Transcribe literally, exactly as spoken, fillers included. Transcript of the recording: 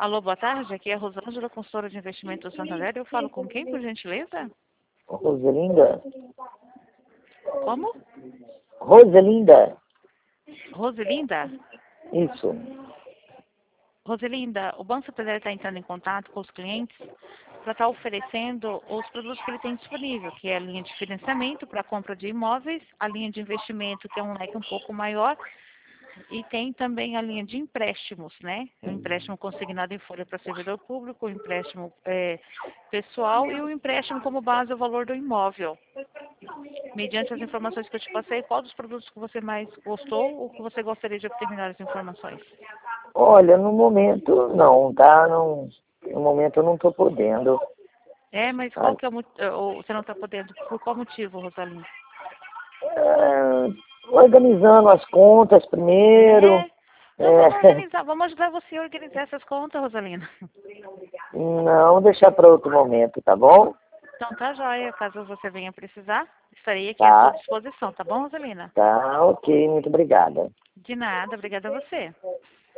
Alô, boa tarde. Aqui é a Rosângela, consultora de investimento do Santander. Eu falo com quem, por gentileza? Roselinda? Como? Roselinda? Roselinda? Isso. Roselinda, o Banco Santander está entrando em contato com os clientes para estar oferecendo os produtos que ele tem disponível, que é a linha de financiamento para a compra de imóveis, a linha de investimento, que é um leque um pouco maior, e tem também a linha de empréstimos, né? O empréstimo consignado em folha para servidor público, o empréstimo é, pessoal e o empréstimo como base o valor do imóvel. Mediante as informações que eu te passei, qual dos produtos que você mais gostou ou que você gostaria de obter melhores informações? Olha, no momento não, tá? Não, no momento eu não estou podendo. É, mas Ah, qual que é o motivo? Você não está podendo? Por qual motivo, Rosalinda? é, organizando as contas primeiro. É. Então vamos É, organizar, vamos ajudar você a organizar essas contas, Rosalina. não, deixar para outro momento, tá bom? Então tá joia, caso você venha precisar, estarei aqui à sua Tá, disposição, tá bom, Rosalina? tá, ok, muito obrigada. De nada, obrigada a você.